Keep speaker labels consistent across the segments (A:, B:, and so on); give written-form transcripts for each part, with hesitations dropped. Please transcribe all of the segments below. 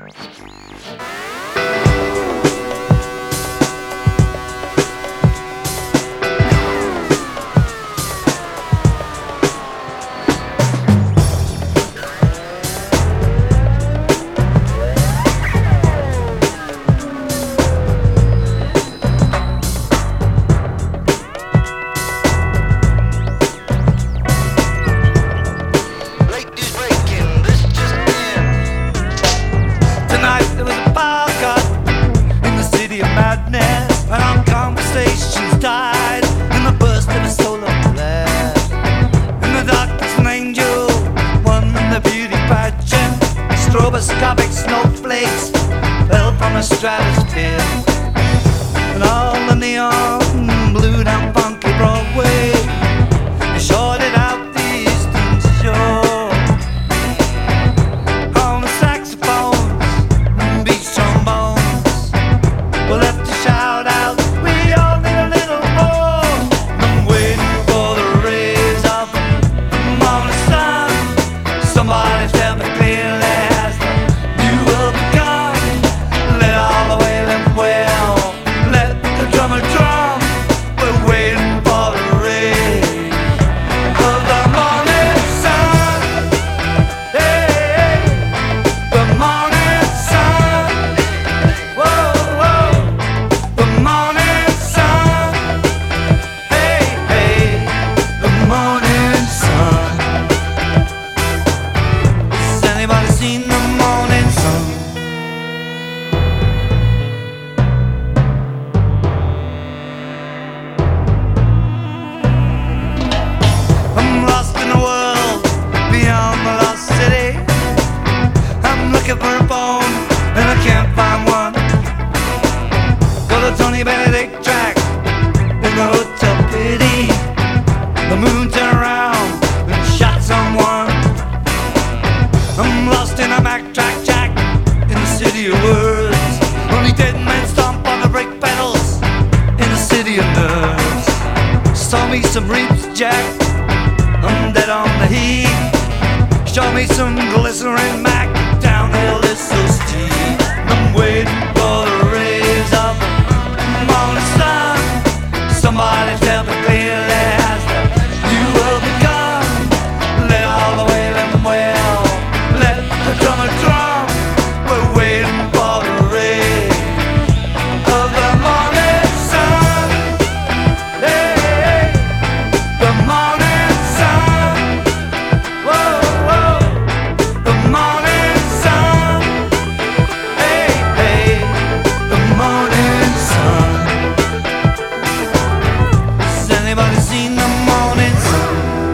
A: Stroboscopic snowflakes fell from the stratosphere, and all the neon blew down funky Broadway. They shorted out the eastern shore. On the saxophones and beach trombones, we'll have to shout out, we all need a little more. I'm waiting for the rays of the morning sun. Somebody tell me clearly, for a phone and I can't find one. Got a Tony Benedict track in the hotel pity. The moon turned around and shot someone. I'm lost in a backtrack jack in the city of words. Only dead men stomp on the brake pedals in the city of nerves. Saw me some reaps, Jack, I'm dead on the heat. Show me some glycerin Mac, downhill is so steep. I'm waiting for the rays of the morning sun. Somebody tell me clearly, as you will become. Let all the way them well, let the drummer drum. We're waiting for the rays of the morning sun. Hey, the morning sun. Whoa, whoa, the morning sun. Hey, hey, the morning sun. Has anybody seen the morning sun?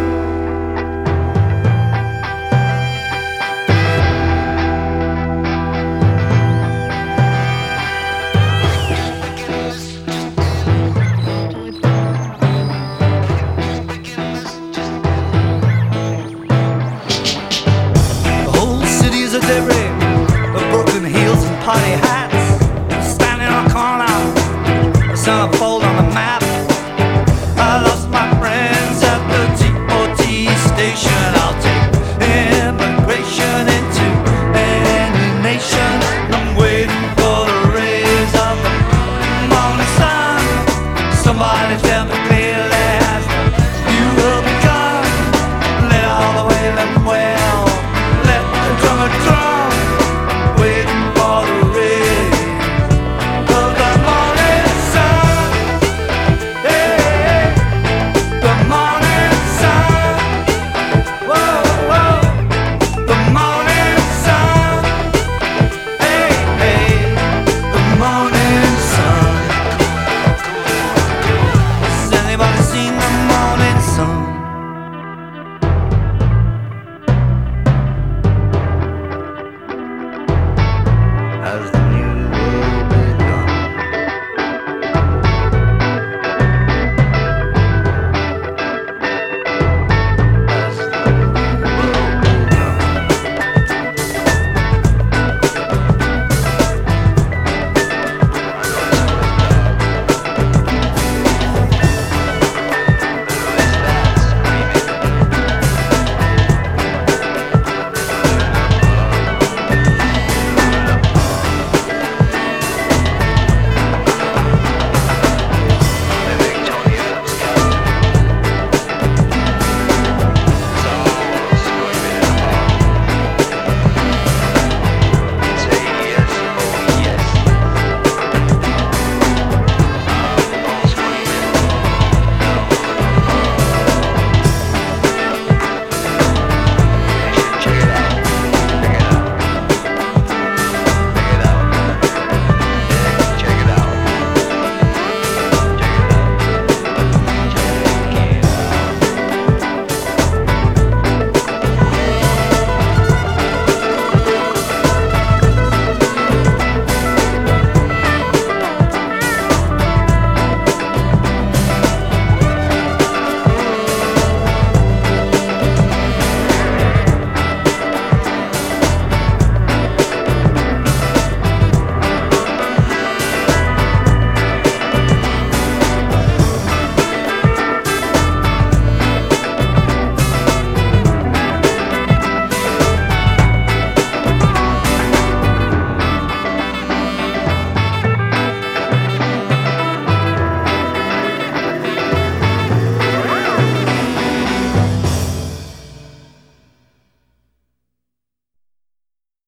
A: The whole city is a debris of broken heels and party hats. Standing on a corner, I saw a fold on the map. I lost my friends at the TOT station. I'll take immigration into any nation. I'm waiting for the rays of the morning sun. Somebody tell me clearly, as you will become. Let all the way them